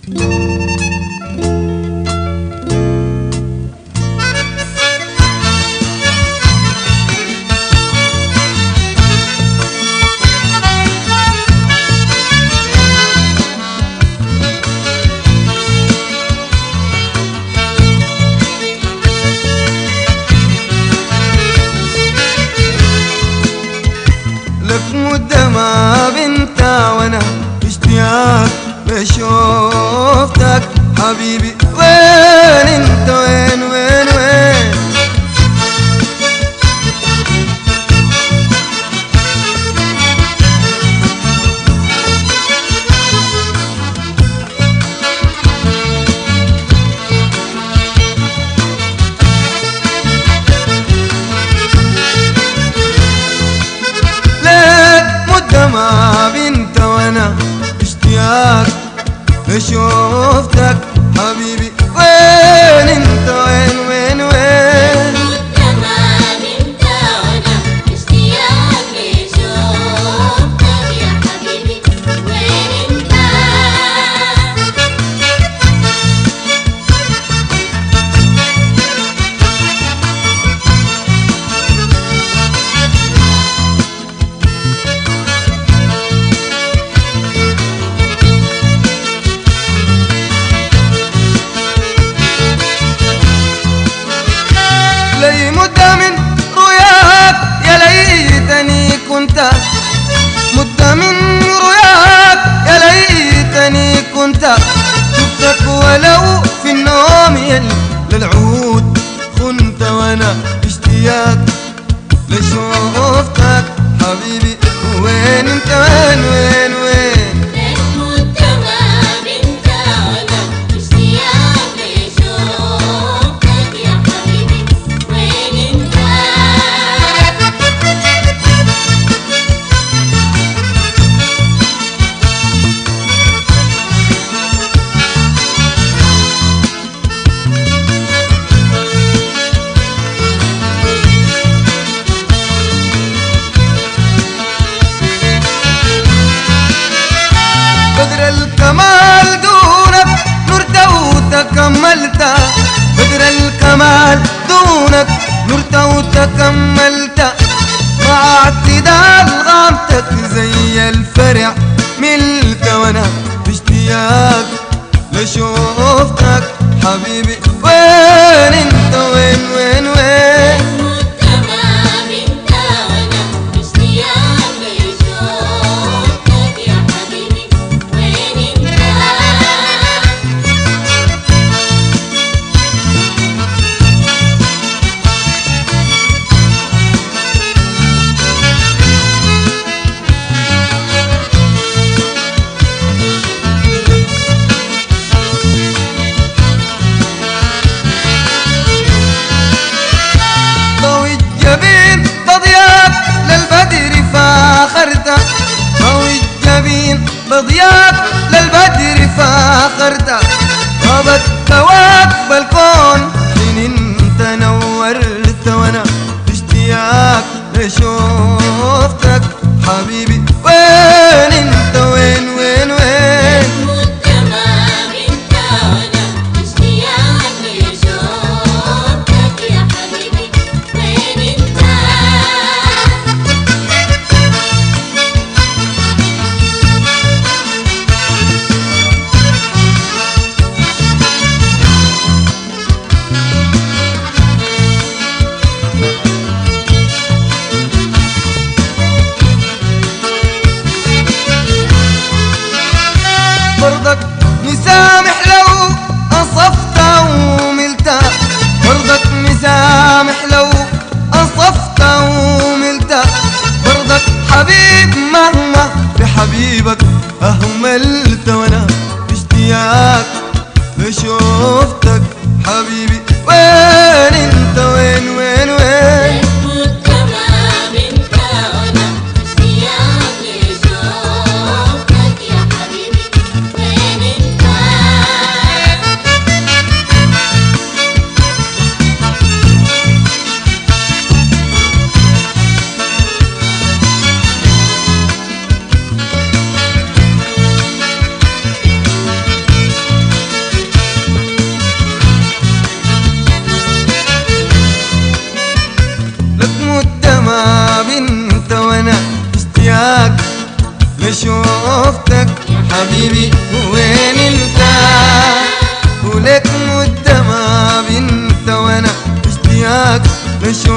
لك مدة ما بنت وانا اشتياق لشوفتك حبيبي. وين انت وين وين وين؟ ما بنت وانا اشتياق لشوفتك حبيبي. وين انت وين وين وين؟ ما بنت وانا اشتياق لشوفتك يا حبيبي. وين انت؟ لي مدة من رؤياك يا ليتني كنت، مدة من رؤياك يا ليتني كنت شفتك ولو في النوم للعود خنت. وانا اشتياق لشوفتك حبيبي. وين انت وين وين وين؟ بدر الكمال دونك نرت وتكملت، بدر الكمال دونك نرت وتكملت، مع اعتدال غامتك زي الفرع ملك. وانا باشتياق لشوفتك حبيبي. وين انت وين وين وين؟ بضياك للبدر فاخرت، غابت كواكب الكون حين انت نورت. وانا باشتياق لشوفتك حبيبي. وين انت وين وين وين؟ برضك مسامح لو أصفت وملت، برضك مسامح لو أصفت وملت، برضك حبيب مهما بحبيبك أهملت. وانا باشتياق لشوفتك حبيبي. وين انت وين وين وين؟ حبيبي وين انت؟ ولك مدة ما بنت وانا اشتياق لشوق